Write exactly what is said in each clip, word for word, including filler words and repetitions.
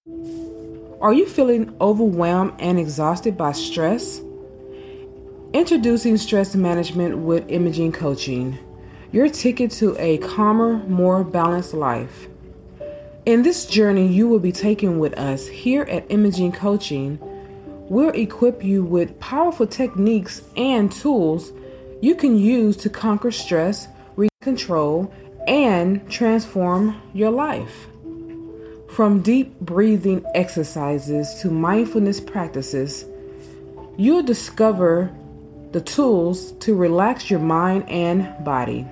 Are you feeling overwhelmed and exhausted by stress? Introducing Stress Management with Imaging Coaching, your ticket to a calmer, more balanced life. In this journey you will be taking with us here at Imaging Coaching, we'll equip you with powerful techniques and tools you can use to conquer stress, regain control, and transform your life. From deep breathing exercises to mindfulness practices, you'll discover the tools to relax your mind and body.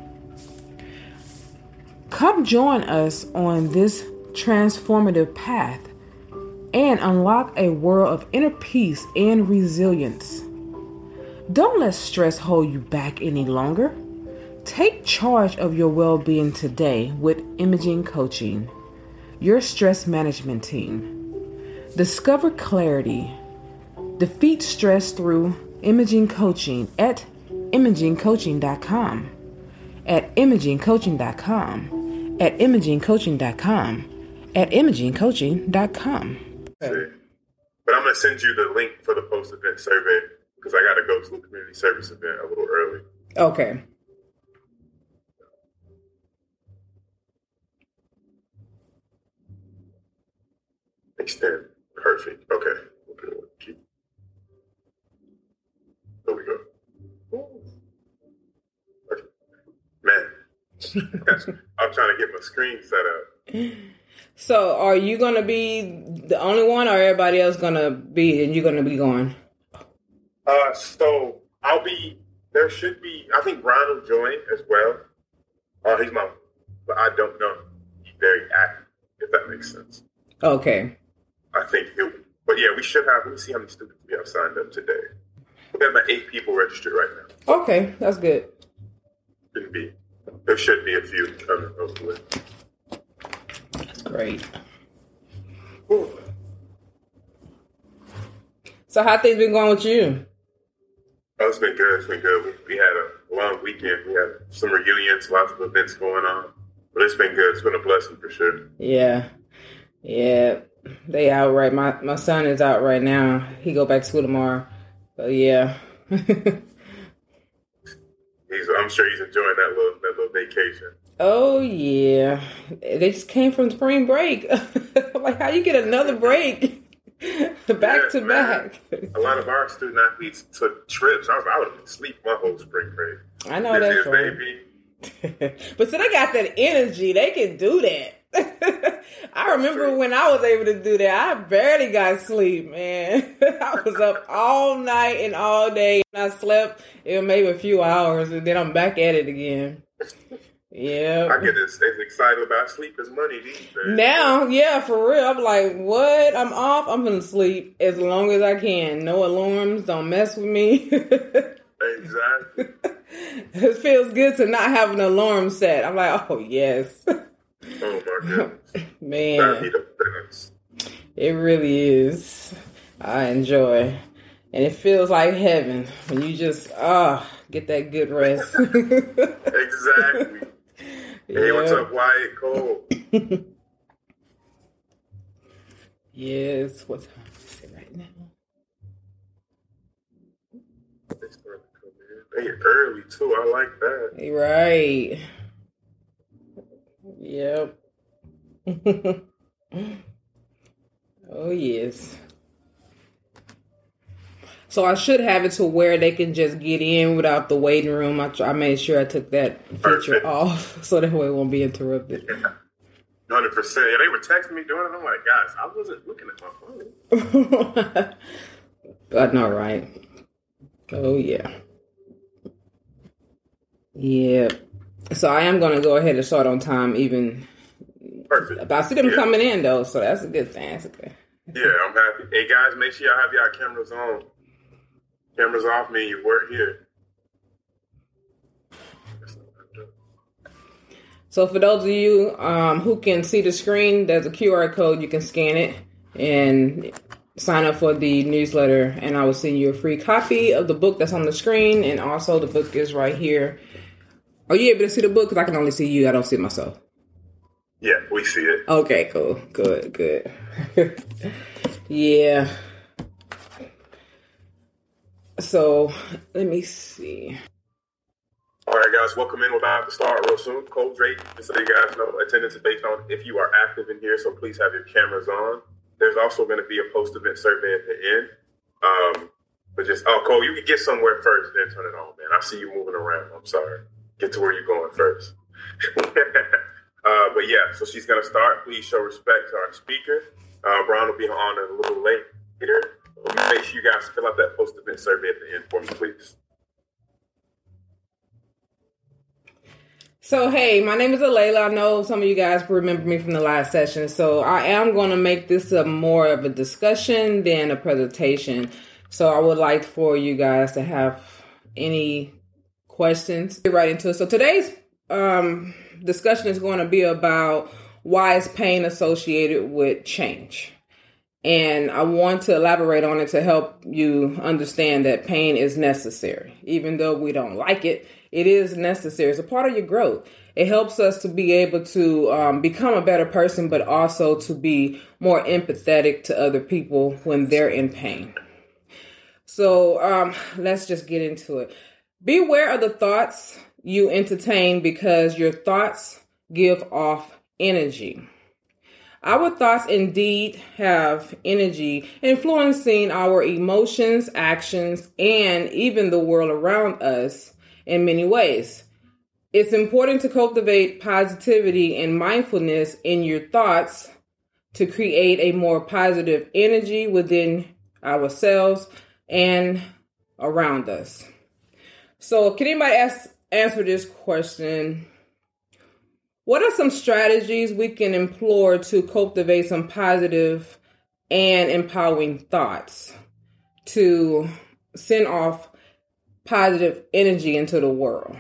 Come join us on this transformative path and unlock a world of inner peace and resilience. Don't let stress hold you back any longer. Take charge of your well-being today with Imaging Coaching, your stress management team. Discover clarity. Defeat stress through Imaging Coaching at imaging coaching dot com. At imaging coaching dot com. At imaging coaching dot com. At imaging coaching dot com. But I'm going to send you the link for the post-event survey because I got to go to a community service event a little early. Okay. Extend. Perfect. Okay. Okay. There we go. Perfect. Man, I'm trying to get my screen set up. So, are you going to be the only one, or everybody else going to be, and you're going to be going? Uh, so, I'll be, there should be, I think Brian will join as well. Uh, he's my, but I don't know. He's very active, if that makes sense. Okay. I think he'll, but yeah, we should have, let me see how many students we have signed up today. We have about eight people registered right now. Okay, that's good. Shouldn't be, there should be a few coming, hopefully. That's great. Ooh. So how things been going with you? Oh, it's been good. It's been good. We, we had a long weekend. We had some reunions, lots of events going on. But it's been good. It's been a blessing for sure. Yeah. Yeah. They out right. My my son is out right now. He go back to school tomorrow. So yeah. he's I'm sure he's enjoying that little that little vacation. Oh yeah. They just came from spring break. Like, how you get another break? Back yes, to man. back. A lot of our student athletes took trips. I was I would have been asleep my whole spring break. I know that's right. Baby. But so they got that energy. They can do that. I remember when I was able to do that. I barely got sleep, man. I was up all night and all day. And I slept it was maybe a few hours, and then I'm back at it again. Yeah. I get as, as excited about sleep as money these days. Now, yeah, for real. I'm like, what? I'm off. I'm gonna sleep as long as I can. No alarms. Don't mess with me. Exactly. It feels good to not have an alarm set. I'm like, oh yes. Oh my goodness. Man. That'd be the best. It really is. I enjoy. And it feels like heaven when you just, ah, oh, get that good rest. Exactly. Yeah. Hey, what's up, Wyatt Cole? Yes. What time is it right now? They started to come in. They early, too. I like that. Right. Yep. Oh, yes. So I should have it to where they can just get in without the waiting room. I, I made sure I took that feature Perfect. off so that way it won't be interrupted. Yeah. one hundred percent. Yeah, they were texting me doing it. I'm like, guys, I wasn't looking at my phone. But no, right. Oh, yeah. Yeah. So I am going to go ahead and start on time even. Perfect. But I see them yeah. coming in, though, so that's a good thing. That's okay. Yeah, I'm happy. Hey, guys, make sure y'all have y'all cameras on. Cameras off mean you weren't here. So for those of you um, who can see the screen, there's a Q R code. You can scan it and sign up for the newsletter, and I will send you a free copy of the book that's on the screen, and also the book is right here. Are you able to see the book? Because I can only see you. I don't see it myself. Yeah, we see it. Okay, cool. Good, good. Yeah. So, let me see. All right, guys, welcome in. We're about to start real soon. Cold Drake, just so you guys know, attendance is based on if you are active in here, so please have your cameras on. There's also going to be a post-event survey at the end. Um, but just, oh, Cole, you can get somewhere first, then turn it on, man. I see you moving around. I'm sorry. Get to where you're going first. uh, but yeah, so she's going to start. Please show respect to our speaker. Uh, Brian will be on a little later. Make sure you guys fill out that post-event survey at the end for me, please. So, hey, my name is Alayla. I know some of you guys remember me from the last session. So I am going to make this a more of a discussion than a presentation. So I would like for you guys to have any questions. Get right into it. So today's um, discussion is going to be about why is pain associated with change. And I want to elaborate on it to help you understand that pain is necessary. Even though we don't like it, it is necessary. It's a part of your growth. It helps us to be able to um, become a better person, but also to be more empathetic to other people when they're in pain. So um, let's just get into it. Beware of the thoughts you entertain because your thoughts give off energy. Our thoughts indeed have energy, influencing our emotions, actions, and even the world around us in many ways. It's important to cultivate positivity and mindfulness in your thoughts to create a more positive energy within ourselves and around us. So can anybody ask, answer this question? What are some strategies we can employ to cultivate some positive and empowering thoughts to send off positive energy into the world?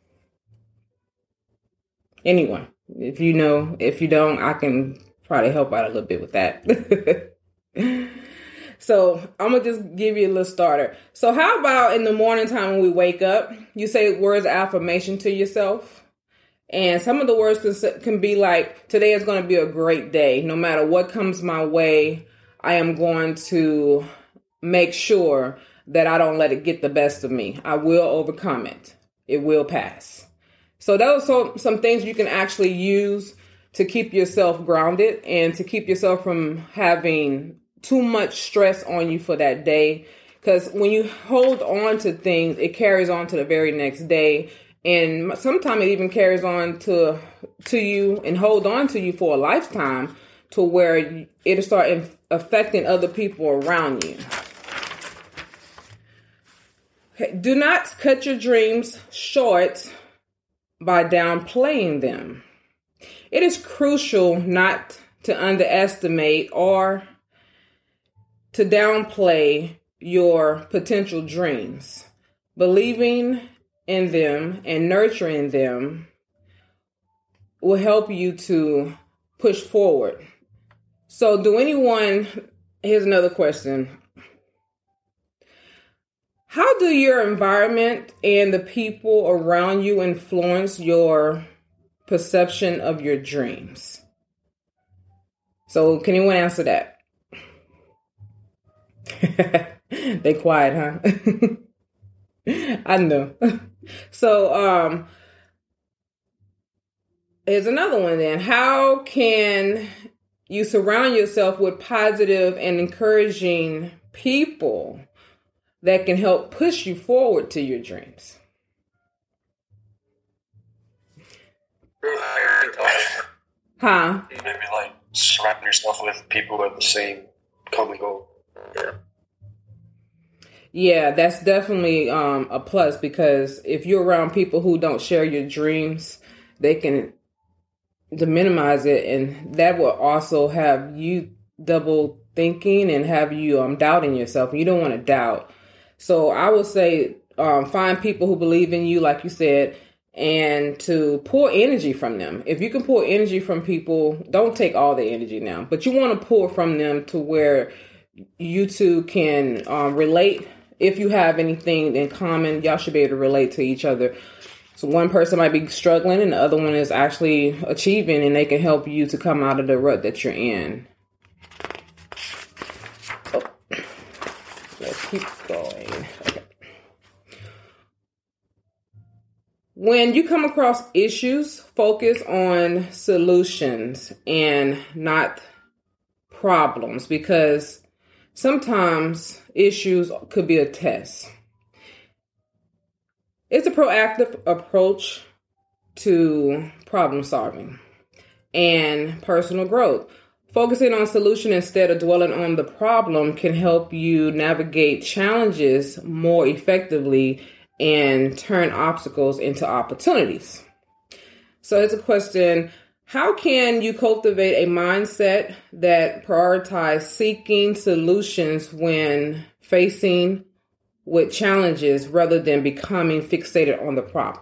Anyone, if you know, if you don't, I can probably help out a little bit with that. So I'm going to just give you a little starter. So how about in the morning time when we wake up, you say words of affirmation to yourself? And some of the words can, can be like, today is going to be a great day. No matter what comes my way, I am going to make sure that I don't let it get the best of me. I will overcome it. It will pass. So those are some, some things you can actually use to keep yourself grounded and to keep yourself from having too much stress on you for that day. Because when you hold on to things, it carries on to the very next day. And sometimes it even carries on to to you and hold on to you for a lifetime to where it'll start inf- affecting other people around you. Do not cut your dreams short by downplaying them. It is crucial not to underestimate or to downplay your potential dreams. Believing in them and nurturing them will help you to push forward. So do anyone, here's another question. How do your environment and the people around you influence your perception of your dreams? So can anyone answer that? They quiet, huh? I know. So, um, here's another one then. How can you surround yourself with positive and encouraging people that can help push you forward to your dreams? Huh? Maybe like surround yourself with people with the same common goal. Yeah. Yeah, that's definitely um, a plus, because if you're around people who don't share your dreams, they can to minimize it, and that will also have you double thinking and have you um, doubting yourself. You don't want to doubt. So I would say um, find people who believe in you, like you said, and to pull energy from them. If you can pull energy from people, don't take all the energy now, but you want to pull from them to where you two can um, relate. If you have anything in common, y'all should be able to relate to each other So one person might be struggling and the other one is actually achieving, and they can help you to come out of the rut that you're in. Oh. Let's keep going. Okay. When you come across issues, focus on solutions and not problems, because sometimes issues could be a test. It's a proactive approach to problem solving and personal growth. Focusing on solution instead of dwelling on the problem can help you navigate challenges more effectively and turn obstacles into opportunities. So it's a question: how can you cultivate a mindset that prioritizes seeking solutions when facing with challenges rather than becoming fixated on the problem?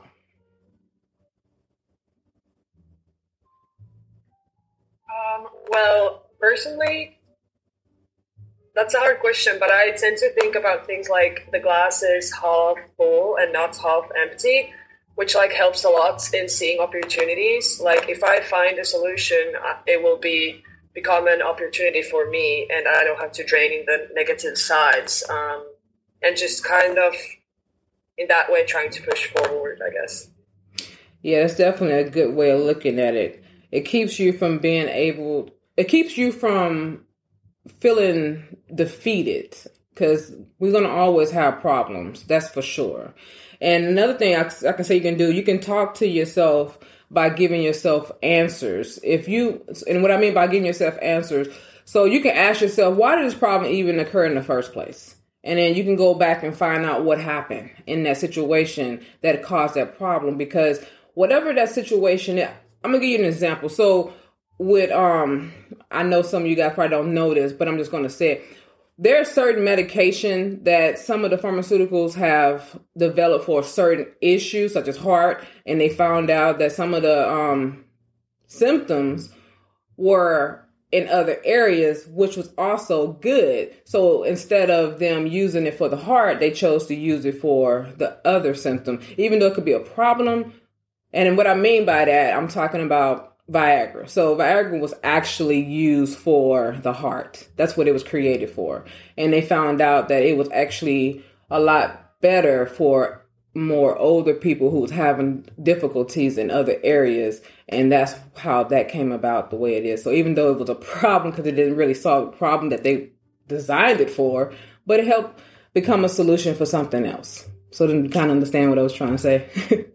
Um, well, personally, that's a hard question, but I tend to think about things like the glass is half full and not half empty, which like helps a lot in seeing opportunities. Like if I find a solution, it will be become an opportunity for me, and I don't have to drain in the negative sides. Um, and just kind of in that way trying to push forward, I guess. Yeah, that's definitely a good way of looking at it. It keeps you from being able, it keeps you from feeling defeated, because we're going to always have problems. That's for sure. And another thing I, I can say you can do, you can talk to yourself by giving yourself answers. If you, and what I mean by giving yourself answers, so you can ask yourself, why did this problem even occur in the first place? And then you can go back and find out what happened in that situation that caused that problem. Because whatever that situation is, I'm going to give you an example. So with, um, I know some of you guys probably don't know this, but I'm just going to say it. There's certain medication that some of the pharmaceuticals have developed for certain issues, such as heart, and they found out that some of the um, symptoms were in other areas, which was also good. So instead of them using it for the heart, they chose to use it for the other symptom, even though it could be a problem. And what I mean by that, I'm talking about Viagra. So Viagra was actually used for the heart. That's what it was created for. And they found out that it was actually a lot better for more older people who was having difficulties in other areas. And that's how that came about the way it is. So even though it was a problem, because it didn't really solve the problem that they designed it for, but it helped become a solution for something else. So then you kind of understand what I was trying to say.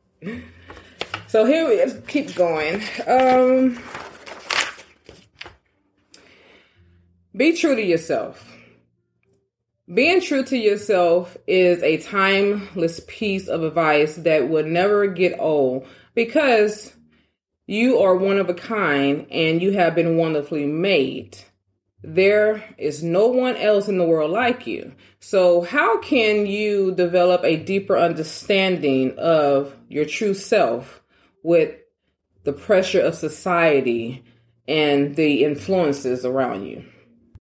So here we let's keep going. Um, be true to yourself. Being true to yourself is a timeless piece of advice that will never get old, because you are one of a kind and you have been wonderfully made. There is no one else in the world like you. So how can you develop a deeper understanding of your true self with the pressure of society and the influences around you?